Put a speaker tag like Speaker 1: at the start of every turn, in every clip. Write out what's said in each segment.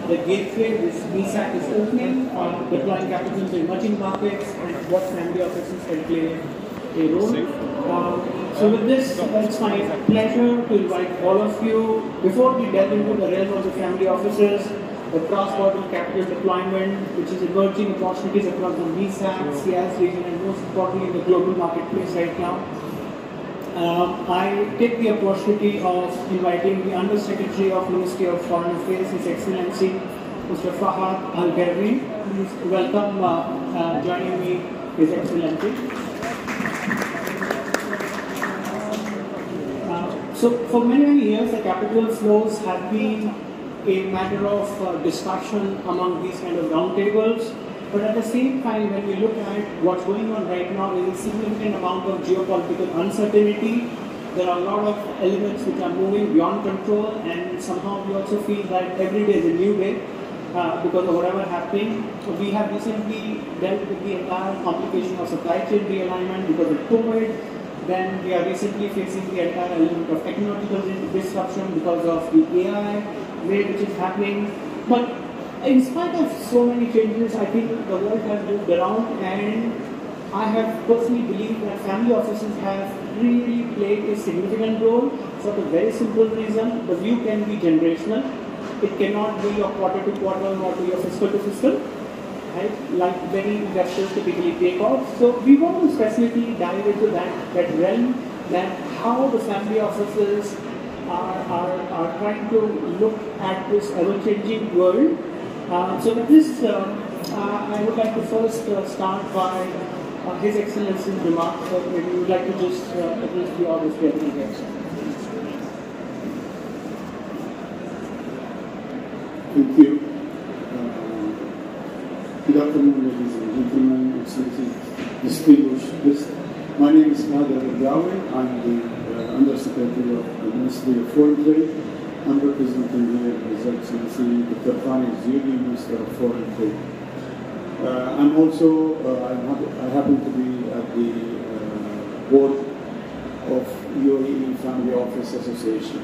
Speaker 1: the gateway this BSAC is opening, deploying capital to emerging markets, and what family offices can play a role. So with this, it's my pleasure to invite all of you, before we delve into the realm of the family offices, the cross-border capital deployment, which is emerging opportunities across the BSAC, CIS region, and most importantly in the global marketplace right now. I take the opportunity of inviting the Under Secretary of Ministry of Foreign Affairs, His Excellency Mr. Fahad Al-Gharbi. Please welcome joining me, His Excellency. So for many years, the capital flows have been a matter of discussion among these kind of roundtables. But at the same time, when we look at what's going on right now, there is a significant amount of geopolitical uncertainty. There are a lot of elements which are moving beyond control, and somehow we also feel that every day is a new day because of whatever happening. We have recently dealt with the entire complication of supply chain realignment because of COVID. Then we are recently facing the entire element of technological disruption because of the AI wave which is happening. But in spite of so many changes, I think the world has moved around, and I have personally believed that family offices have really played a significant role for the very simple reason: the view can be generational. It cannot be your quarter to quarter or to your fiscal to fiscal, right? Like many investors typically take off. So we want to specifically dive into that realm, that how the family offices are trying to look at this ever-changing world. So with this, I would like to first start by His Excellency's remarks. Maybe we would like to just address the audience here.
Speaker 2: Thank you. Good afternoon, ladies and gentlemen, excellencies, distinguished guests. My name is Fahad Al-Gharbi. I'm the Undersecretary of the Ministry of Foreign Trade. I'm representing here His Excellency Dr. Fani Ziyudi, Minister of Foreign Trade. I'm also, I happen to be at the board of UAE Family Office Association.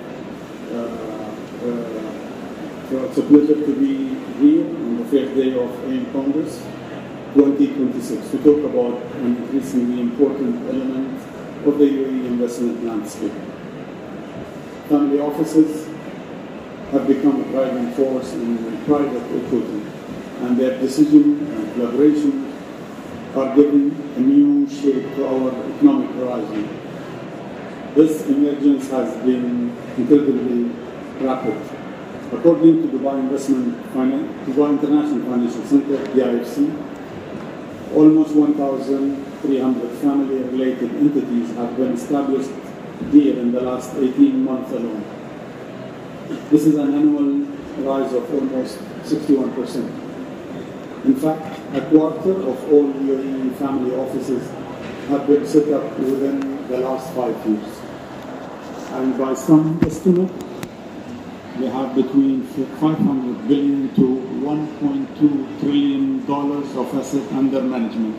Speaker 2: So it's a pleasure to be here on the first day of AIM Congress 2026 to talk about an increasingly important element of the UAE investment landscape. Family offices have become a driving force in private equity, and their decision and collaboration are giving a new shape to our economic horizon. This emergence has been incredibly rapid. According to Dubai International Financial Center, DIFC, almost 1,300 family-related entities have been established here in the last 18 months alone. This is an annual rise of almost 61%. In fact, a quarter of all UAE family offices have been set up within the last 5 years. And by some estimate, they have between $500 billion to $1.2 trillion of assets under management.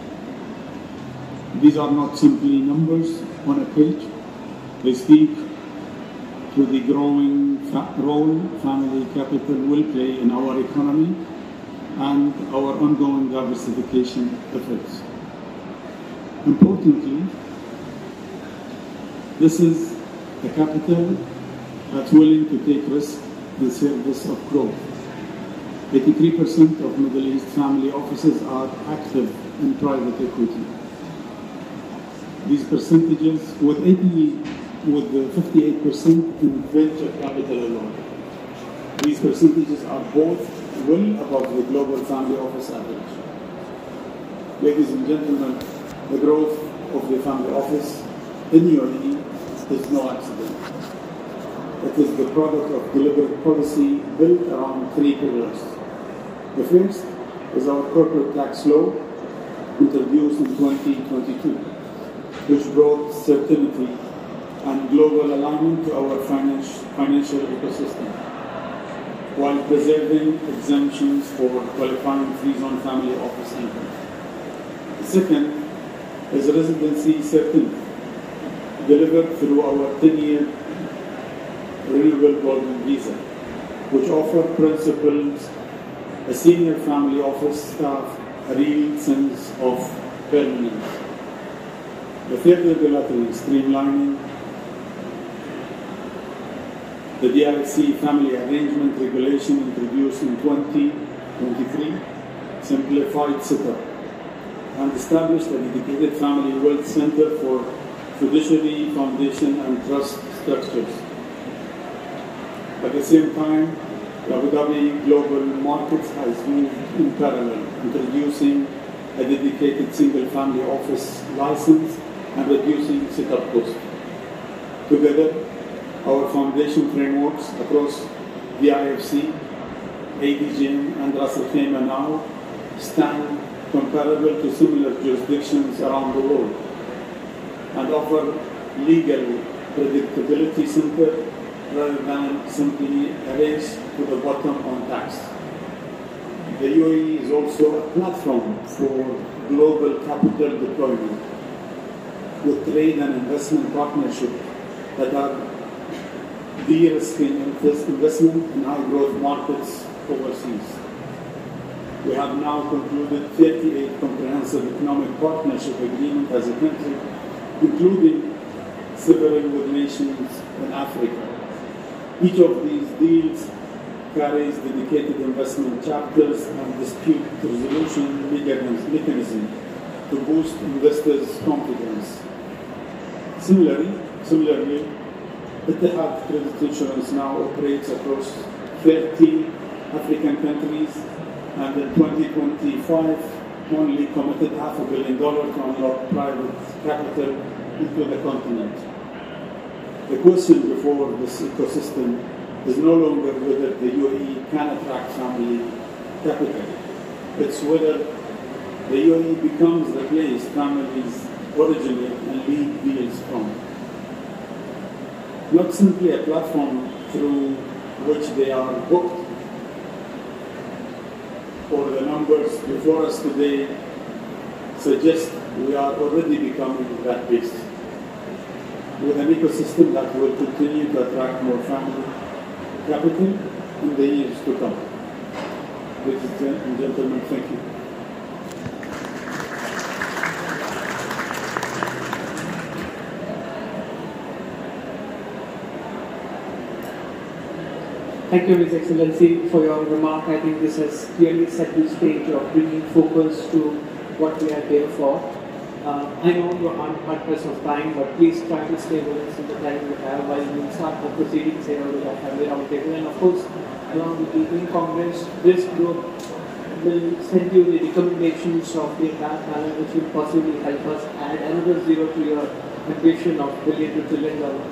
Speaker 2: These are not simply numbers on a page. They speak to the growing role family capital will play in our economy and our ongoing diversification efforts. Importantly, this is a capital that's willing to take risks in service of growth. 83% of Middle East family offices are active in private equity. These percentages with 58% in venture capital alone. These percentages are both well above the global family office average. Ladies and gentlemen, the growth of the family office in UAE is no accident. It is the product of deliberate policy built around 3 pillars. The first is our corporate tax law introduced in 2022, which brought certainty and global alignment to our financial ecosystem, while preserving exemptions for qualifying free-zone family office income. The second is residency certainty, delivered through our 10-year renewable golden visa, which offer principals, a senior family office staff, a real sense of permanence. The third regulatory streamlining, the DIFC family arrangement regulation introduced in 2023 simplified setup and established a dedicated family wealth center for fiduciary, foundation, and trust structures. At the same time, the Abu Dhabi Global Markets has moved in parallel, introducing a dedicated single-family office license and reducing setup costs. Together, our foundation frameworks across the IFC, ADGM, and Ras Al Khaimah now stand comparable to similar jurisdictions around the world and offer legal predictability center rather than simply a race to the bottom on tax. The UAE is also a platform for global capital deployment with trade and investment partnerships that are de-risking investment in high-growth markets overseas. We have now concluded 38 comprehensive economic partnership agreements as a country, including several with nations in Africa. Each of these deals carries dedicated investment chapters and dispute resolution mechanism to boost investors' confidence. Similarly, Etihad Credit Insurance now operates across 30 African countries, and in 2025 only committed $500 million to unlock private capital into the continent. The question before this ecosystem is no longer whether the UAE can attract family capital. It's whether the UAE becomes the place families originate and lead deals from. Not simply a platform through which they are booked, or the numbers before us today suggest we are already becoming that base, with an ecosystem that will continue to attract more family capital in the years to come. Ladies and gentlemen, thank you.
Speaker 1: Thank you, His Excellency, for your remark. I think this has clearly set the stage of bringing focus to what we are here for. I know you are on press of time, but please try to stay with us in the time we have while we start the proceedings here with our family roundtable. And of course, along with the in-Congress, this group will send you the recommendations of the entire panel, which will possibly help us add another zero to your ambition of billion to trillion dollars.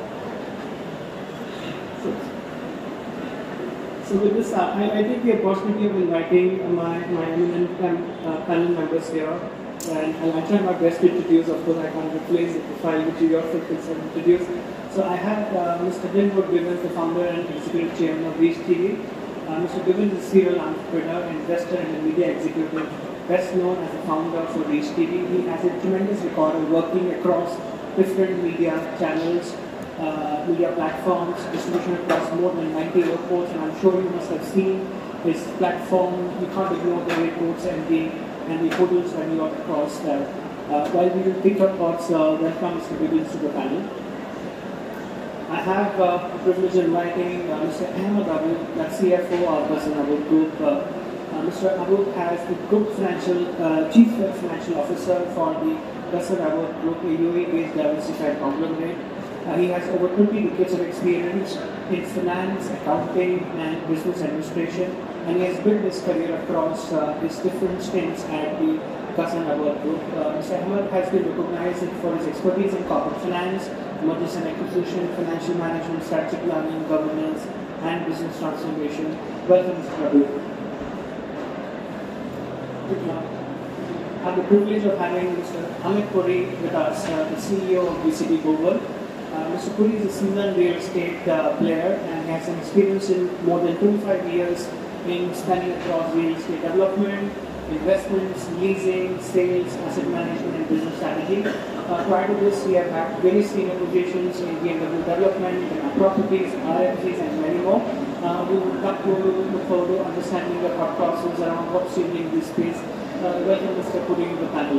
Speaker 1: So with this, I take the opportunity of inviting my eminent panel members here, and I'll try my best to introduce. Of course, I can't replace the profile which you yourself can introduce. So I have Mr. Glenwood Gibbons, the founder and executive chairman of Reach TV. Mr. Gibbons is a serial entrepreneur, investor, and a media executive, best known as the founder of Reach TV. He has a tremendous record of working across different media channels, media platforms, distribution across more than 90 airports, and I'm sure you must have seen his platform. You can't ignore the airports and the hotels when you are across there. While we will pick up thoughts, welcome Mr. Gibbons to the panel. I have the privilege of inviting Mr. Ahmed Abu, the CFO of Ghassan Abu Group. Mr. Abu has the Group Chief Financial Officer for the Ghassan Abu Group, a UAE-based diversified conglomerate. He has over 20 decades of experience in finance, accounting, and business administration, and he has built his career across his different stints at the Ghassan Abu Group. Mr. Ahmed has been recognized for his expertise in corporate finance, mergers and acquisition, financial management, strategic planning, governance, and business transformation. Welcome, Mr. Abu. I have the privilege of having Mr. Amit Puri with us, the CEO of BCP Global. Mr. Puri is a seasoned real estate player and has an experience in more than 25 years in spanning across real estate development, investments, leasing, sales, asset management, and business strategy. Prior to this, he has had various senior positions in BMW development, properties, RFGs, and many more. We would like to look forward to understanding the thought process around what's changing this space. Welcome, Mr. Puri, to the panel.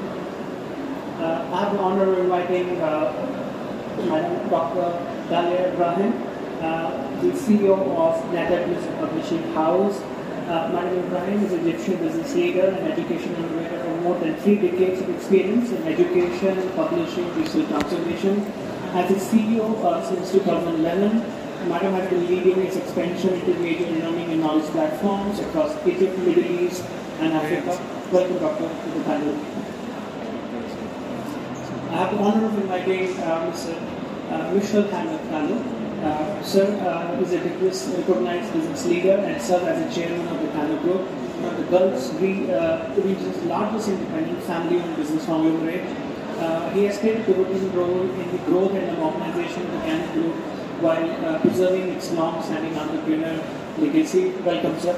Speaker 1: I have the honor of inviting Madam Dr. Dalia Ibrahim, the CEO of Netherlands Publishing House. Madam Ibrahim is an Egyptian business leader and education innovator with more than 3 decades of experience in education, publishing, digital transformation. As a CEO since 2011, Madam has been leading its expansion into major learning and knowledge platforms across Egypt, Middle East, and Africa. Welcome, Doctor, to the panel. I have the honor of inviting Mr. Michel Hamel. Sir is a recognized business leader and served as the chairman of the Kano Group, one of the Gulf region's largest independent family-owned business conglomerate. He has played a pivotal role in the growth and modernization of the Kano Group while preserving its long-standing entrepreneur legacy. Welcome, sir.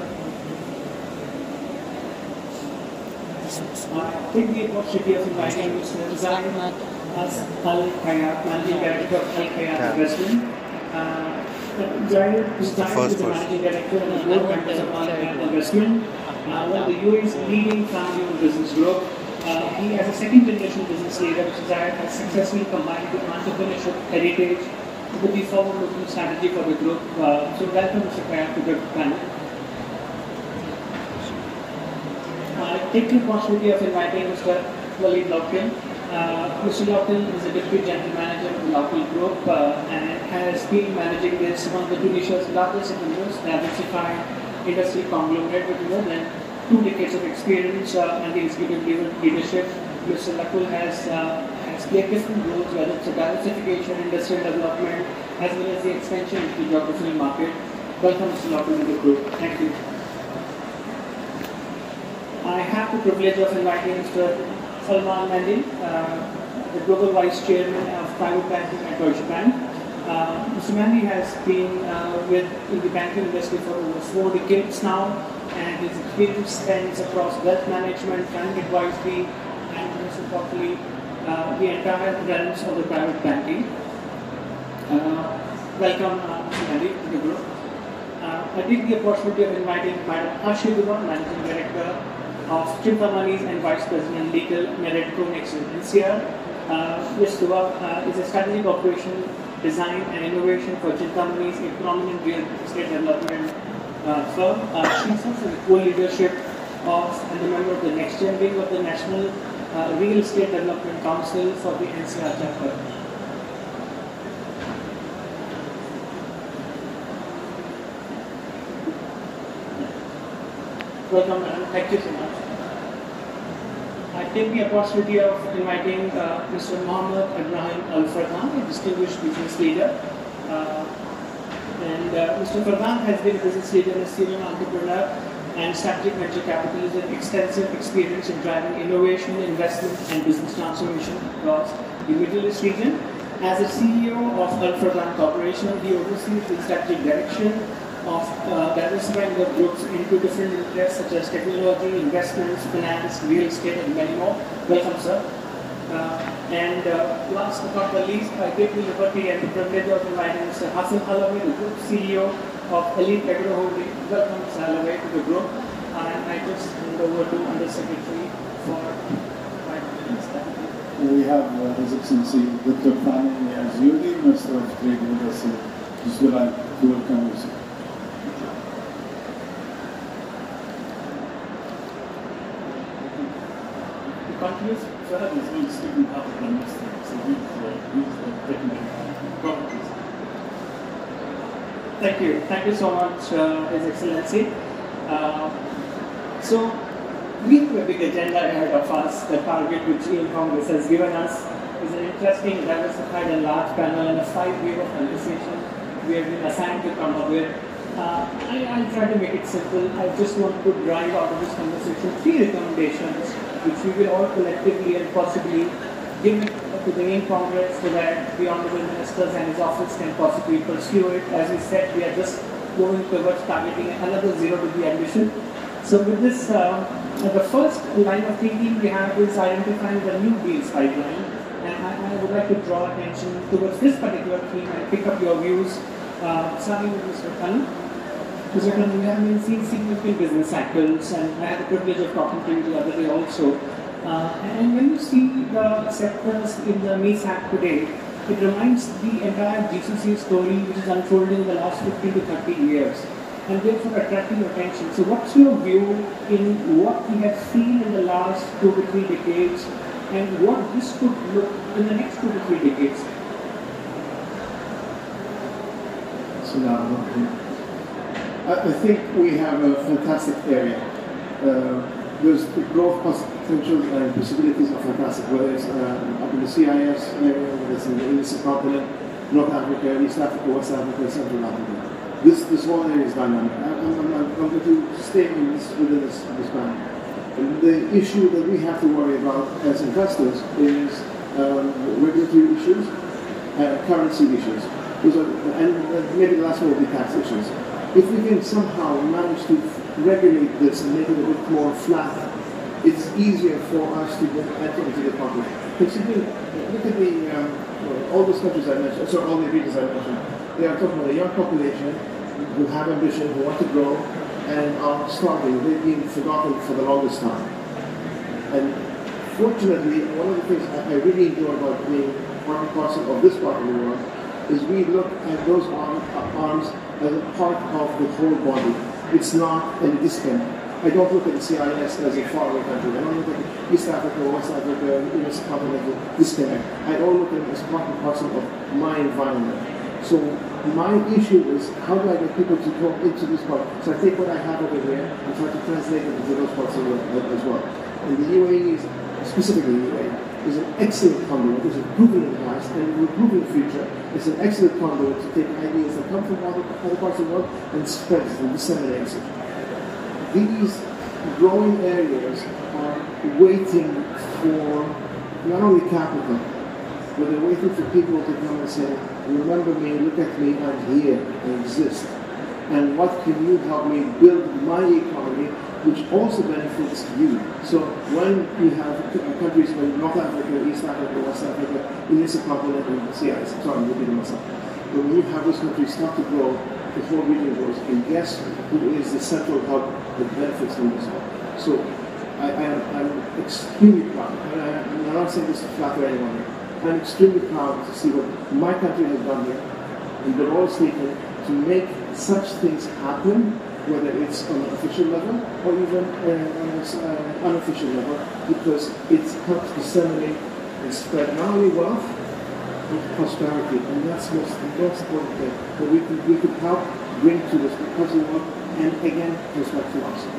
Speaker 1: I take the opportunity of inviting Mr. Zaid Al-Khayyat, Managing Director of Al-Khayyat Investment. Zaid is the Managing Director and Board Member of Al-Khayyat Investment, one of the UAE's leading family-owned business group. He, as a second-generation business leader, Zaid has successfully combined the entrepreneurship heritage with the forward-looking strategy for the group. So welcome, Mr. Khayyat, to the panel. I take the opportunity of inviting Mr. Walid Laukin. Mr. Laukin is a Deputy General Manager of the Laukin Group and has been managing this, one of the Tunisia's largest and most diversified industry conglomerate with more than 2 decades of experience and the executive leadership. Mr. Laukin has played different roles, whether it's a diversification, industrial development, as well as the expansion into the geographical market. Welcome, Mr. Laukin, to the group. Thank you. I have the privilege of inviting Mr. Salman Mandi, the Global Vice Chairman of Private Banking at Deutsche Bank. Mr. Mandi has been in the banking industry for over 4 decades now, and his experience spans across wealth management, client advisory, and most importantly, the entire realms of the private banking. Welcome, Mr. Mandi, to the group. I take the opportunity of inviting Madam Asha Dua, Managing Director of Chintamani and Vice President Legal Meredco Nixon NCR. Ms. Dua is a strategic operation, design and innovation for Chintamani, a prominent real estate development firm. She serves as the co-leadership of and the member of the next gen wing of the National Real Estate Development Council for the NCR chapter. Welcome, madam. Thank you so much. I take the opportunity of inviting Mr. Mohammed Ibrahim Al-Farhan, a distinguished business leader. Mr. Farhan has been a business leader, a serial entrepreneur, and strategic venture capitalist with extensive experience in driving innovation, investment, and business transformation across the Middle East region. As a CEO of Al-Farhan Corporation, he oversees the strategic direction of diversifying the groups into different interests such as technology, investments, finance, real estate, and many more. Welcome, sir. Last but not the least, I take the liberty and the privilege of inviting Mr. Hassan Halawi, the Group CEO of Elite Agro Holding. Welcome, Mr. Halawi, to the group. And I just hand over to Undersecretary for 5 minutes.
Speaker 2: We have His Excellency Dr. Fani Azyudi, Minister of Trade with us. Just would like to welcome you, sir.
Speaker 3: Continuous Farhad is going to speak on behalf of the Minister, so he's the properties.
Speaker 1: Thank you. Thank you so much, His Excellency. So, we have a big agenda ahead of us. The target which EM Congress has given us is an interesting, diversified and large panel and a 5-way of conversation we have been assigned to come up with. I'll try to make it simple. I just want to drive out of this conversation 3 recommendations which we will all collectively and possibly give to the main Congress so that the Honorable Ministers and his office can possibly pursue it. As we said, we are just moving towards targeting another zero to the ambition. So with this, the first line of thinking we have is identifying the new deals pipeline. And I would like to draw attention towards this particular theme and pick up your views, starting with Mr. Khan. Mr. Kannan, we have been seeing significant business cycles, and I had the privilege of talking to you the other day also. And when you see the sectors in the MESAC today, it reminds the entire GCC story which is unfolding in the last 15 to 30 years, and therefore attracting your attention. So what's your view in what we have seen in the last 2 to 3 decades, and what this could look in the next 2 to 3 decades?
Speaker 4: I think we have a fantastic area. There's the growth potential and possibilities are fantastic, whether it's up in the CIS area, whether it's in the Indian continent, North Africa, East Africa, West Africa, Central Africa. This whole area is dynamic. I'm going to stay within this band. And the issue that we have to worry about as investors is regulatory issues, currency issues, and maybe the last one will be tax issues. If we can somehow manage to regulate this and make it a bit more flat, it's easier for us to enter into the market. Considering, look at all those countries I mentioned, sorry, all the regions I mentioned, they are talking about a young population who have ambition, who want to grow, and are starving. They've been forgotten for the longest time. And fortunately, one of the things I really enjoy about being part and parcel of this part of the world is we look at those arms as a part of the whole body. It's not a disconnect. I don't look at the CIS as a faraway country. I don't look at East Africa, West Africa, Indian continental disconnect. I don't look at it as part and parcel of my environment. So my issue is how do I get people to go into this part? So I take what I have over here and try to translate it into those parts of the world as well. And the UAE is, specifically the UAE, is an excellent conduit. It's proven in the past and will prove in the future. It's an excellent conduit to take ideas that come from other parts of the world and spread it and disseminate it. These growing areas are waiting for not only capital, but they're waiting for people to come and say, remember me, look at me, I'm here, I exist. And what can you help me build my economy, which also benefits you? So when you have countries like North Africa, East Africa, West Africa, Indian continent, and CIS, sorry, I'm repeating myself. But when you have those countries start to grow, the whole region grows, and guess who is the central hub that benefits from this all? So I'm extremely proud, and I'm not saying this to flatter anyone. I'm extremely proud to see what my country has done here, and the role it's taken to make such things happen, whether it's on an official level or even on an unofficial level, because it helps disseminate and spread not only wealth, but prosperity, and that's the most important thing that we could help bring to this parts of the world, and again, respect to us.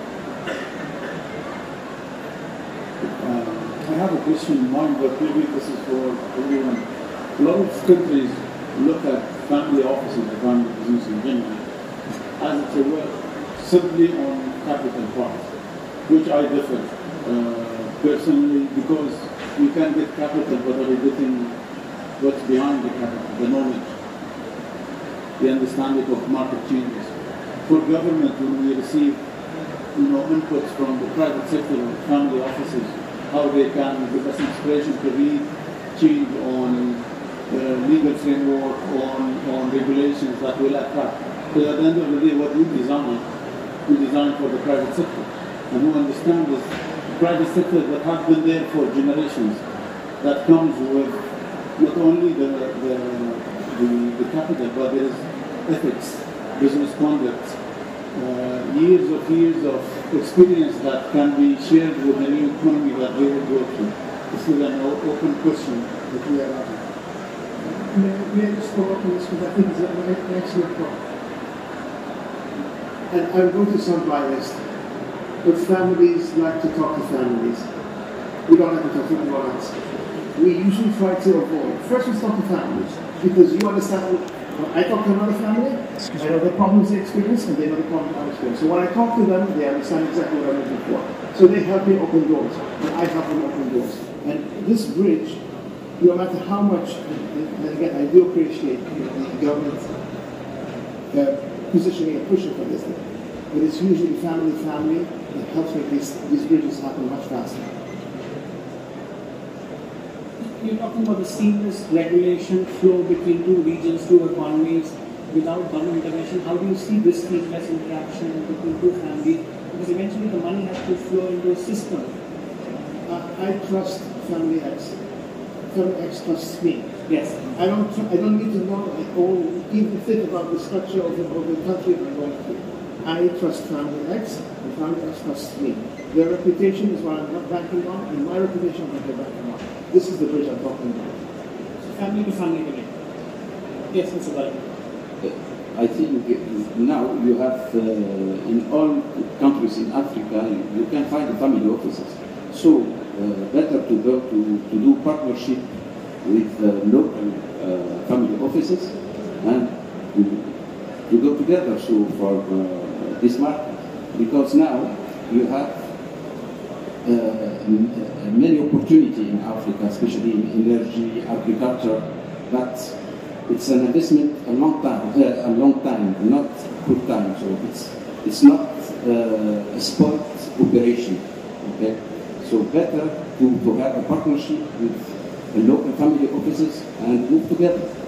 Speaker 2: I have a question in mind, but maybe this is for everyone. A lot of countries look at family offices, the family business in general, as it's a work simply on capital part, which I differ personally, because you can get capital, but are you getting what's behind the capital, the knowledge, the understanding of market changes. For government, when we receive inputs from the private sector or family offices, how they can give us inspiration to read change on legal framework, on regulations that will attract. So at the end of the day, what we design for the private sector. And who understand this private sector that has been there for generations, that comes with not only the capital, but there is ethics, business conduct, years of experience that can be shared with the new economy that they will go through. This is an open question that we are having.
Speaker 4: May I just follow up on this, because I think it's an excellent point. And I'm going to sound biased, but families like to talk to families. We don't like to talk to anyone else. We usually try to avoid. First, we talk to families, because you understand when I talk to another family, I know the problems they experience, and they know the problems I experience. So when I talk to them, they understand exactly what I'm looking for. So they help me open doors, and I help them open doors. And this bridge, no matter how much, and again, I do appreciate the government positioning and pushing for this thing, but it's usually family that helps make these bridges happen much faster.
Speaker 1: You're talking about the seamless regulation flow between two regions, two economies. without government intervention, how do you see this seamless interaction between two families? Because eventually the money has to flow into a system.
Speaker 4: I trust Family X. Family X trusts me.
Speaker 1: Yes.
Speaker 4: I don't need to know or even think about the structure of the country I'm going to. I trust Family X, and Family X trusts me. Their reputation is what I'm not banking on, and my reputation is what they're banking on. This is the bridge I'm talking about.
Speaker 1: Family to family connect. Yes, Mr. Bali.
Speaker 5: I think now you have in all countries in Africa, you can find family offices. So better to go to do partnership with local family offices and to go together so for this market, because now you have many opportunities in Africa, especially in energy, agriculture, but it's an investment a long time, not quick time. So it's not a sport operation. Okay, so better to have a partnership with local family offices and move together.